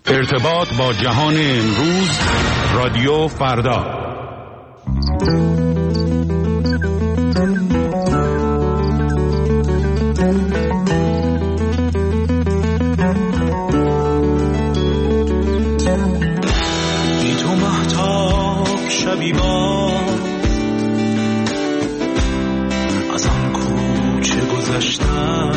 ارتباط با جهان امروز، رادیو فردا. بی تو مهتاب شبی با از آن کوچه گذشتم،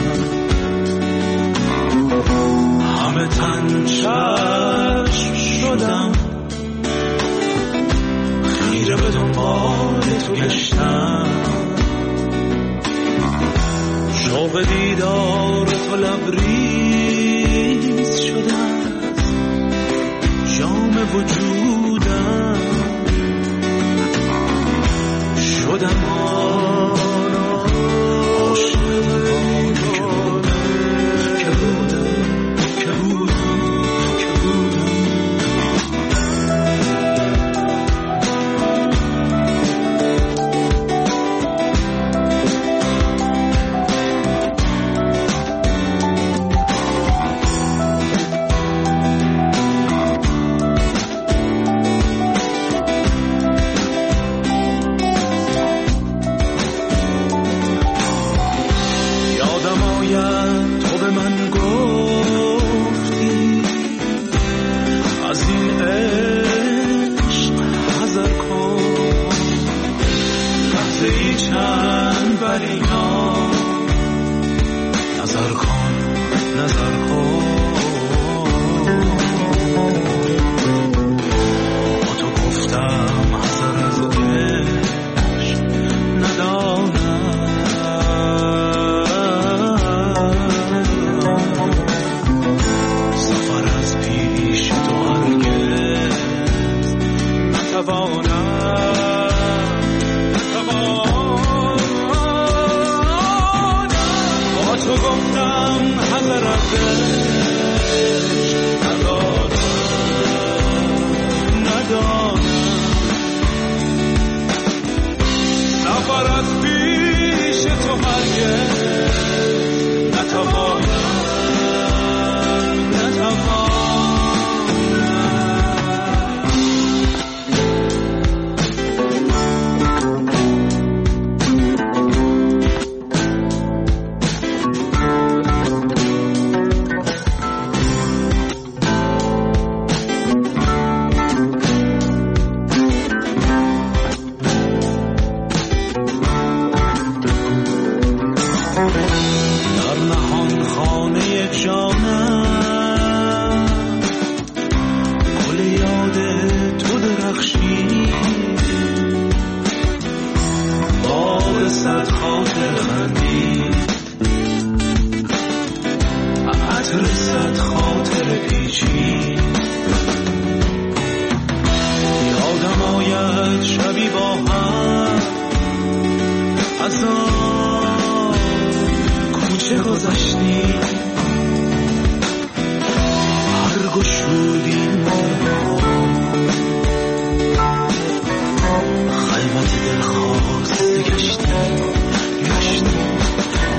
همه تن چشم شدم، خیره به دنبال تو گشتم، شوق دیدار تو لبریز شدم، جام وجودم شدم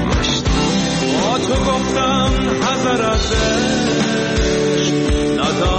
با تو گفتم حذر ازش ندارم.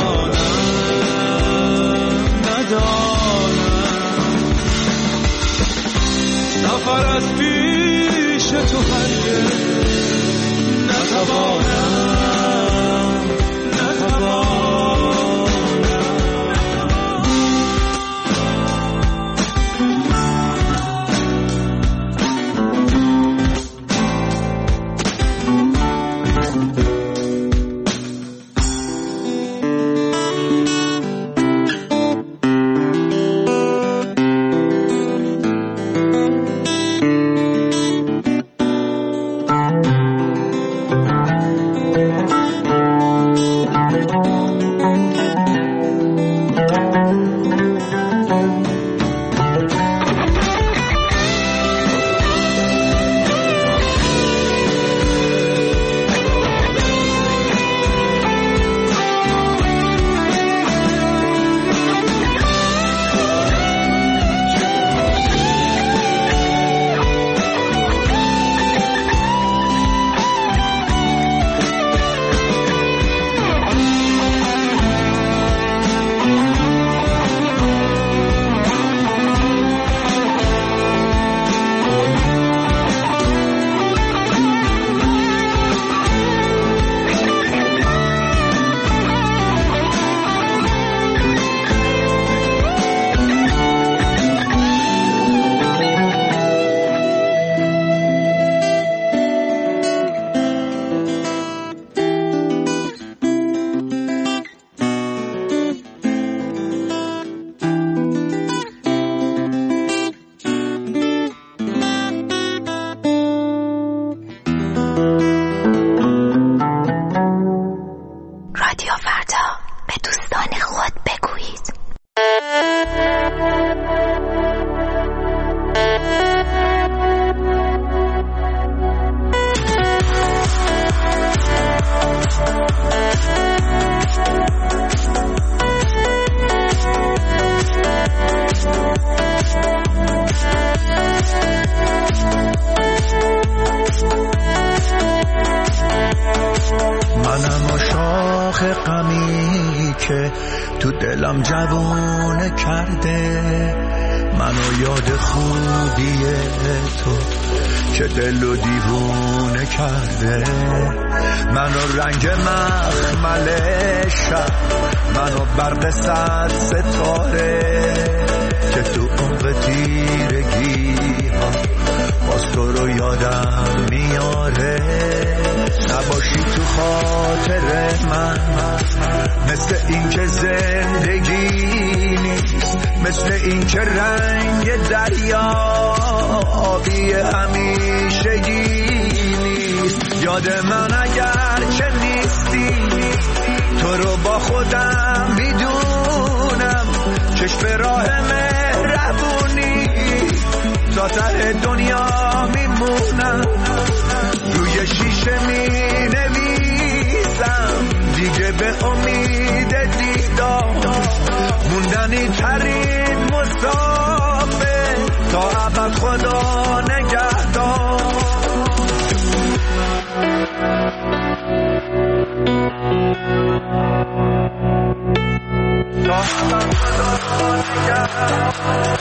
رادیو فردا، به دوستان خود بگویید. منم شاخ غمی که تو دلم جوونه کرده، منو یاد خوبی تو که دلو دیوونه کرده، منو رنگ مخمل شب، منو برق صد ستاره که تو عمق تیرگی ها باز تو رو یادم میاره. نباشی تو خاطر من مثل این که زندگی نیست، مثل این که رنگ دریا آبی همیشگی نیست. یاد من اگر چه نیستی تو رو با خودم میدونم، چشم راه مهربونی تا ته دنیا میمونم، روی شیشه می نویسم دیگه به امید دیدار، موندنی ترین مسافر تا ابد خدا نگهدار. تا ابد خدا نگهدار.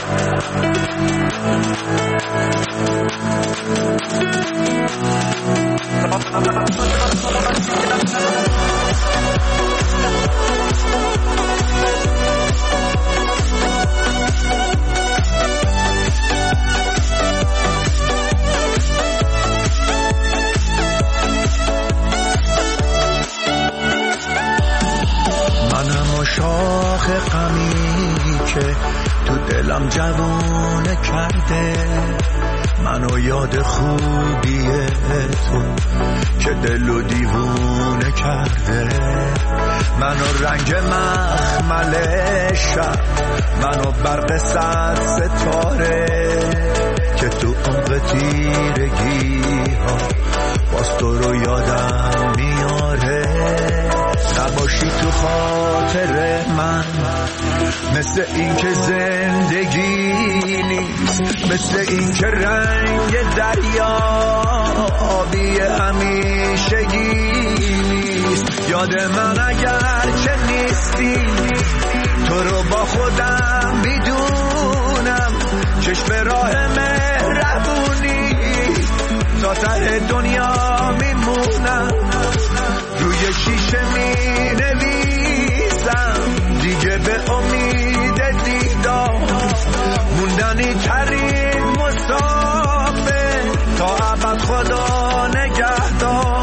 منم شاخ غمی که تو دلم جوونه کرده، منو یاد خوبی تو که دلو دیوونه کرده، منو رنگ مخمل شب، منو برق صد ستاره که تو عمق تیرگی ها باز تو رو یادم میاره. نباشی تو خاطر من مثل این که زندگی نیست، مثل این که رنگ دریا آبی همیشگی نیست. یاد من اگر چه نیستی تو رو با خودم میدونم، چشم راه مهربونی تا ته دنیا میمونم، روی شیشه می نویسم دیگه به امید دیدار، موندنی ترین مسافر تا ابد خدا نگهدار.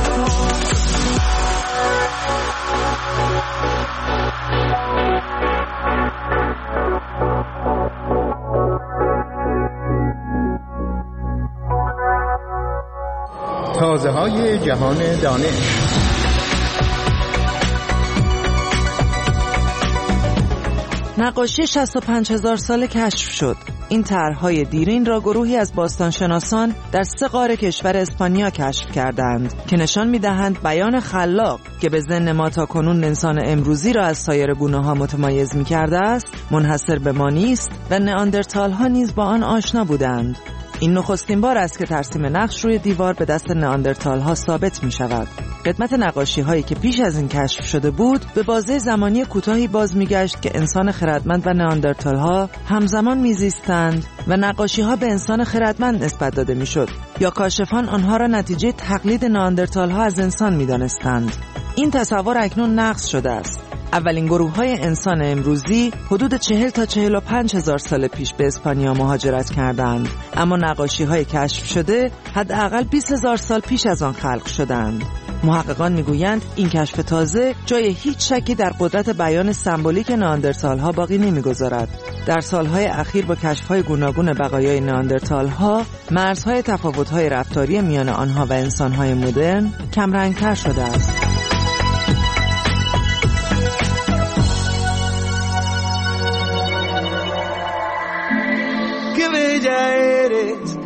تازه های جهان دانش. نقاشی 65,000 ساله کشف شد. این طرح‌های دیرین را گروهی از باستانشناسان در 3 قاره کشور اسپانیا کشف کردند که نشان می‌دهند بیان خلاق که به ذهن ما تاکنون انسان امروزی را از سایر گونه‌ها متمایز می‌کرده است، منحصر به ما نیست و نئاندرتال‌ها نیز با آن آشنا بودند. این نخستین بار است که ترسیم نقش روی دیوار به دست نئاندرتال‌ها ثابت می‌شود. قدمت نقاشی‌هایی که پیش از این کشف شده بود به بازه زمانی کوتاهی باز می‌گشت که انسان خردمند و نئاندرتال‌ها همزمان می‌زیستند و نقاشی‌ها به انسان خردمند نسبت داده می‌شد یا کاشفان آنها را نتیجه تقلید نئاندرتال‌ها از انسان می‌دانستند. این تصور اکنون نقض شده است. اولین گروه‌های انسان امروزی حدود 40 تا 45 هزار سال پیش به اسپانیا مهاجرت کردند، اما نقاشی‌های کشف شده حداقل 20 هزار سال پیش از آن خلق شدند. محققان میگویند این کشف تازه جای هیچ شکی در قدرت بیان سمبولیک نئاندرتال‌ها باقی نمیگذارد. در سالهای اخیر با کشف‌های گوناگون بقایای نئاندرتال‌ها، مرزهای تفاوت‌های رفتاری میان آنها و انسان‌های مدرن کمرنگ‌تر شده است.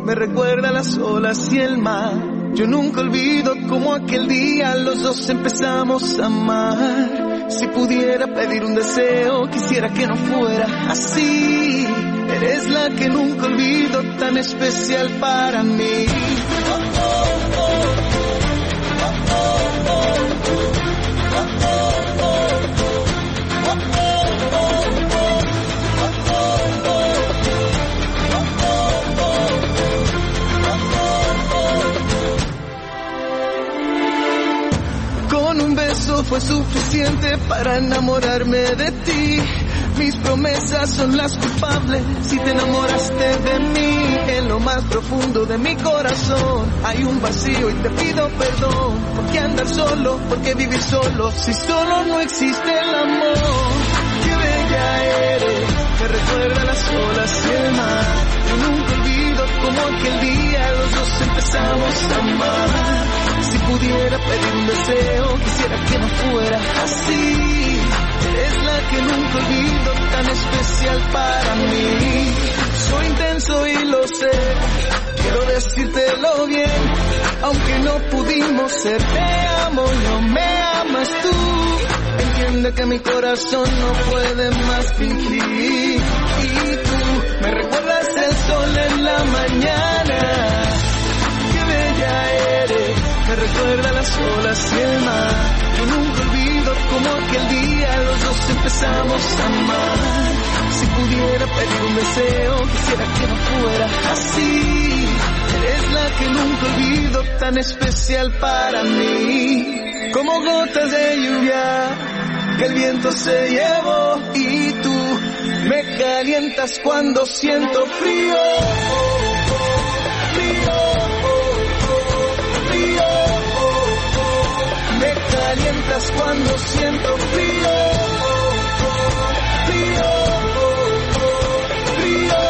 me recuerda las olas y el mar. Yo nunca olvido como aquel día los dos empezamos a amar. Si pudiera pedir un deseo, quisiera que no fuera así. Eres la que nunca olvido, tan especial para mí. Con un beso fue suficiente para enamorarme de ti. Mis promesas son las culpables si te enamoraste de mí. En lo más profundo de mi corazón hay un vacío y te pido perdón. ¿Por qué andar solo? ¿Por qué vivir solo? Si solo no existe el amor. Qué bella eres, me recuerda las olas y el mar. Yo nunca olvido como aquel día los dos empezamos a amar. Si pudiera pedir un deseo, quisiera que no fuera así. Eres la que nunca olvido, tan especial para mí. Soy intenso y lo sé, quiero decírtelo bien. Aunque no pudimos ser, te amo, no me amas tú. Entiende que mi corazón no puede más fingir. Y tú me recuerdas el sol en la mañana. Qué bella eres, me recuerda las olas y el mar. Yo nunca olvido como aquel día los dos empezamos a amar. Si pudiera pedir un deseo, quisiera que no fuera así. Eres la que nunca olvido, tan especial para mí. Como gotas de lluvia que el viento se llevó. Y tú me calientas cuando siento frío. Me calientas cuando siento frío, frío, frío.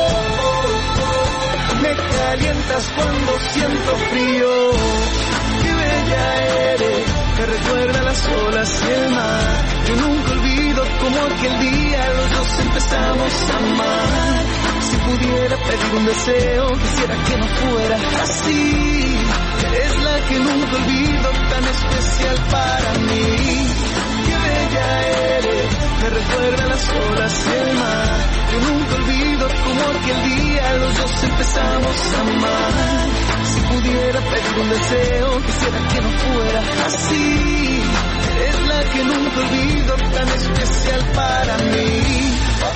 Me calientas cuando siento frío. Qué bella eres, me recuerda las olas y el mar. Yo nunca olvido como aquel día los dos empezamos a amar. Si pudiera pedir un deseo, quisiera que no fuera así. Eres la que nunca olvido, tan especial para mí. Qué bella eres, me recuerda las olas y el mar. Yo nunca olvido como aquel día los dos empezamos a amar. Si pudiera pedir un deseo, quisiera que no fuera así. Eres la que nunca olvido, tan especial para mí.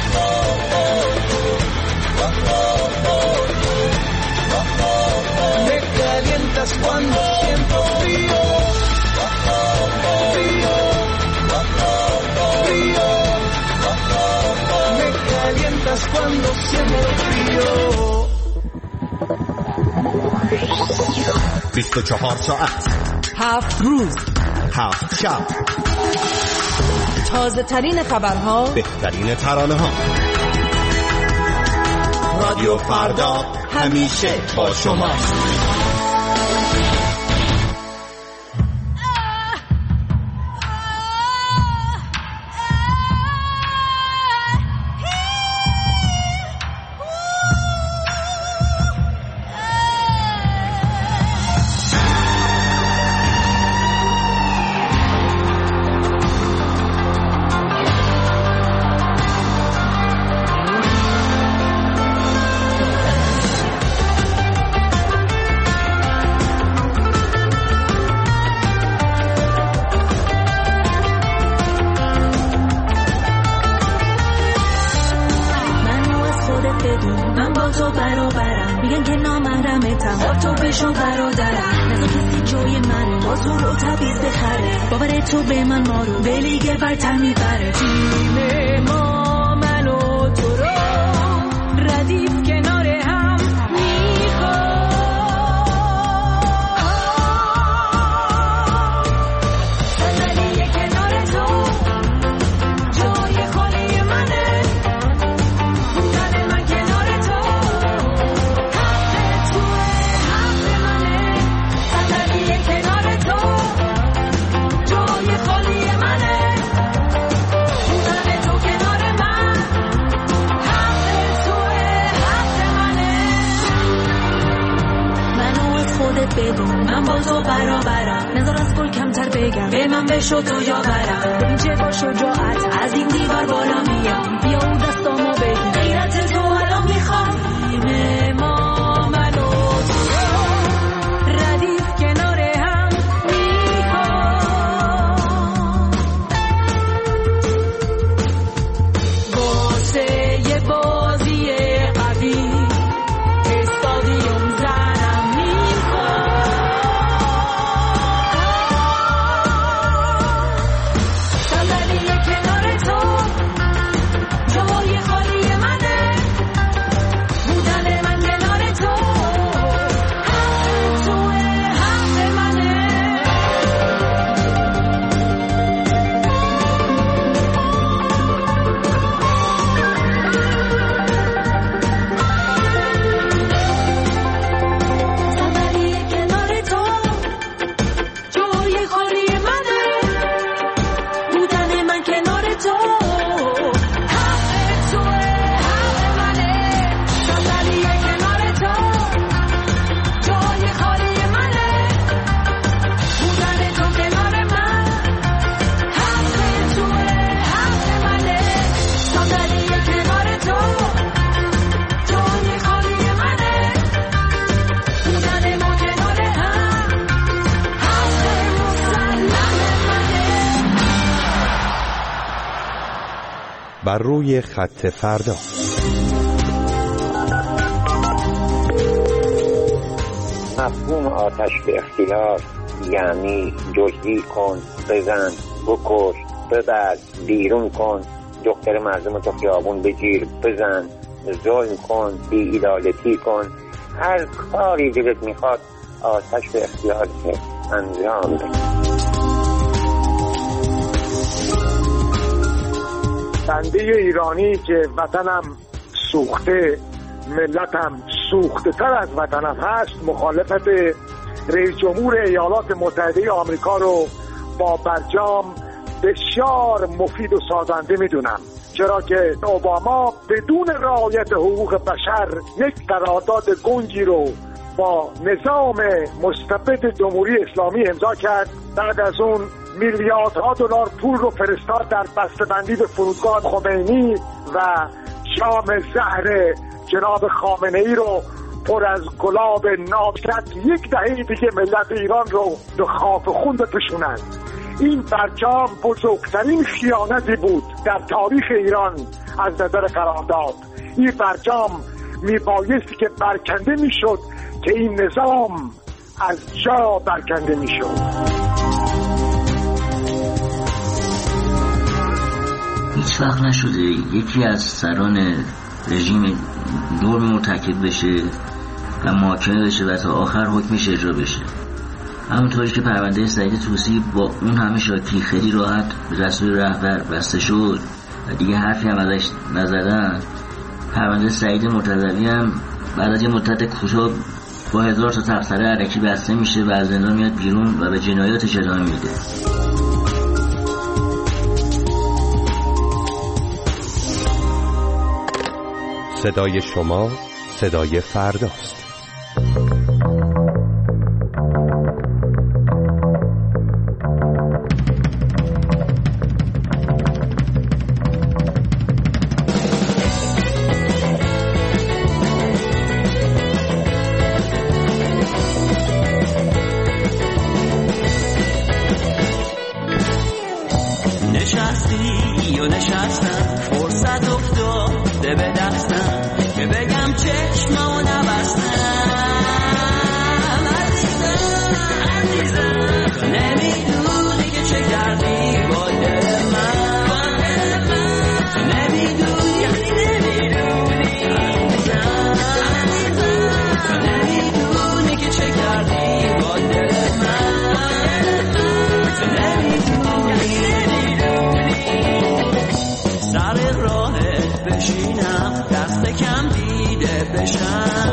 Me calientas cuando siento frío, frío, frío. Me calientas cuando siento frío. 24 ساعت 7 روز 7 شب تازه ترین خبرها، بهترین ترانه ها. رادیو فردا همیشه با شماست. تو به من ما رو به لیگ برتر میبره. تیم ما من و تو رو ردیف کنار هم میخواد. صندلی کنار تو جای خالی منه. بودن من کنار تو حق توه، حق منه. صندلی کنار تو خالی منه. بودن تو کنار من بگو من با تو برابرم، نظر از گل کمتر بگم به من بشو تو جا برم. ببین چه با شجاعت از این دیوار بالا میام، بیا اون دستامو بگیر غیرت تو الان میخوام. ما من و تو ردیف کنار هم میخوام، واسه یه بازی قوی استادیوم زنم میخوام. صندلی کنار تو جای خالی منه، بودن من کنار تو حق توه حق منه. صندلی کنار تو جای خالی منه، بودن من کنار تو حق توه حق منه. صندلی کنار تو جای خالی منه، بودن تو کنار من حق توه حق منه. صندلی کنار تو جای خالی منه، بودن ما کنار هم حق مسلم منه. بر روی خط فردا. مفهوم آتش به اختلاف یعنی جزئی کن، بزن، بکش، ببر، بیرون کن، دختر مردم تو خیابون بگیر، بزن، ظلم کن، بی‌عدالتی کن، هر کاری دلت میخواد آتش به اختیار انجام ده. بنده ایرانی که وطنم سوخته، ملتم سوخته تر از وطنم هست، مخالفت رئیس جمهور ایالات متحده آمریکا رو با برجام بسیار مفید و سازنده میدونم، چرا که اوباما بدون رعایت حقوق بشر یک قرارداد گنگی رو با نظام مستبد جمهوری اسلامی امضا کرد. بعد از اون میلیاردها دلار پول رو فرستاد در بسته‌بندی به فرودگاه خمینی و شام زهر جناب خامنه‌ای رو پر از گلاب ناب کرد. یک دهه دیگه ملت ایران رو به خاک خون بپوشونند. این برجام بزرگترین خیانتی بود در تاریخ ایران از نظر قرارداد. این برجام میبایستی که برکنده میشد که این نظام از جا برکنده میشد. هیچ وقت نشده یکی از سران رژیم دور مرتکب بشه و محاکمه بشه و تا آخر حکمش اجرا بشه. همونطوری که پرونده سعید طوسی با اون همه شاکی خیلی راحت به دستور رهبر بسته شد و دیگه حرفی هم ازش نزدن، پرونده سعید مرتضوی هم بعد از یه مدت کوتاه با 1000 تا تبصره علکی بسته میشه و از زندان میاد بیرون و به جنایاتش ادامه میده. صدای شما صدای فرداست. نشستی و نشستم، فرصت افتاده به دستم که بگم چشممو نبستم. عزیزم نمیدونی که چه کردی با دل من، نمیدونی عزیزم نمیدونی که چه کردی با دل من، نمیدونی سر راهت بشینم دست کم دیده بشم.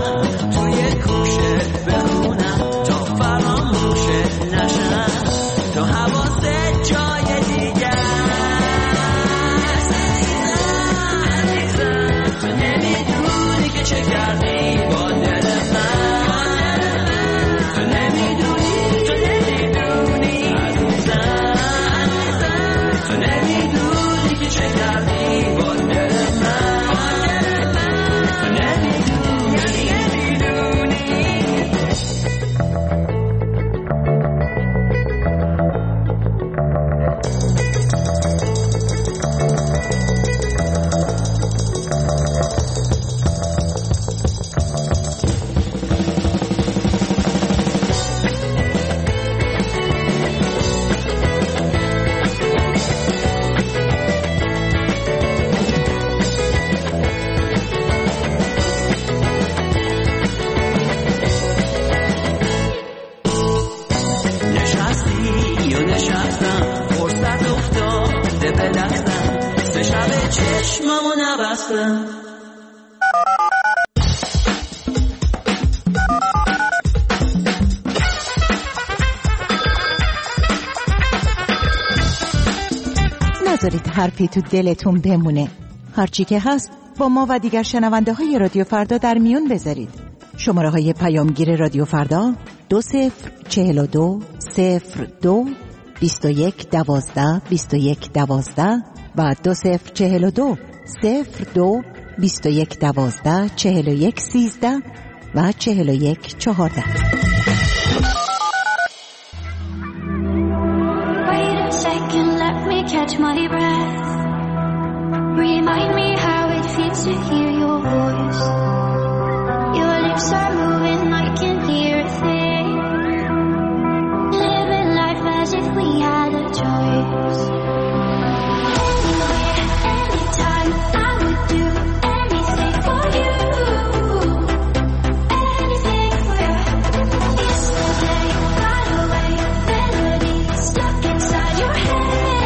چشمامو نبستم. نذارید حرفی تو دلتون بمونه. هرچی که هست با ما و دیگر شنونده های رادیو فردا در میون بذارید. شماره های پیامگیر رادیو فردا 2042 02 21 12 21 12 و 2042 02 21 12 41 13 و 41 14. Catch my breath. Remind me how it feels to hear your voice. Your lips are moving, I can hear a thing. Living life as if we had a choice. Anywhere, anytime, I would do anything for you. Anything for you. Yesterday, right away, melody stuck inside your head.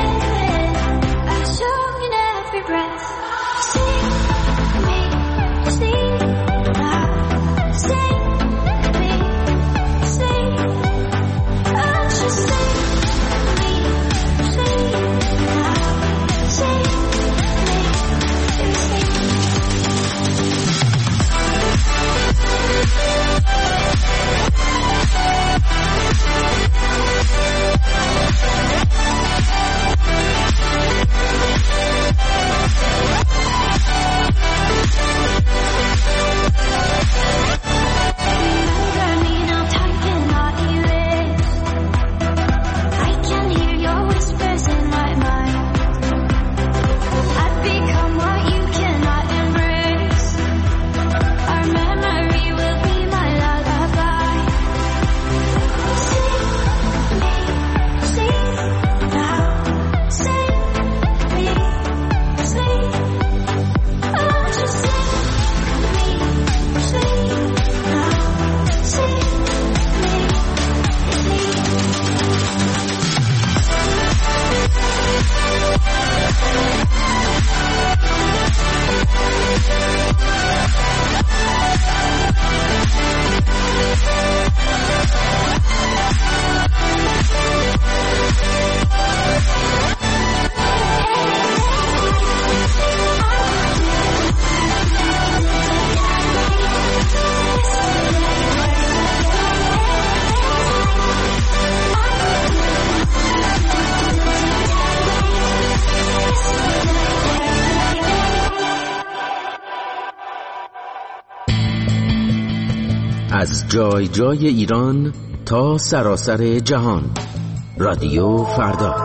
Breath. See me, see now. See me, see. Oh, just see me, see now. See me, see. از جای جای ایران تا سراسر جهان، رادیو فردا.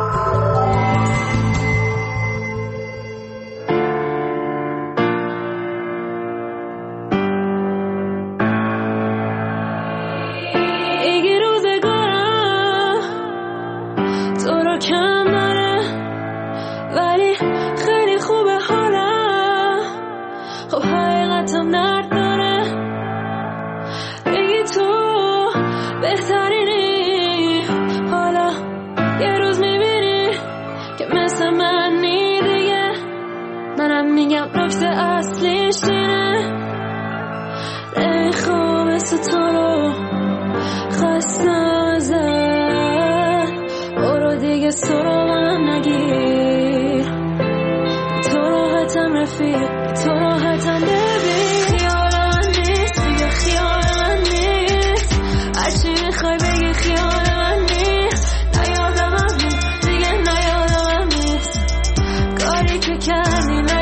کاری که کردی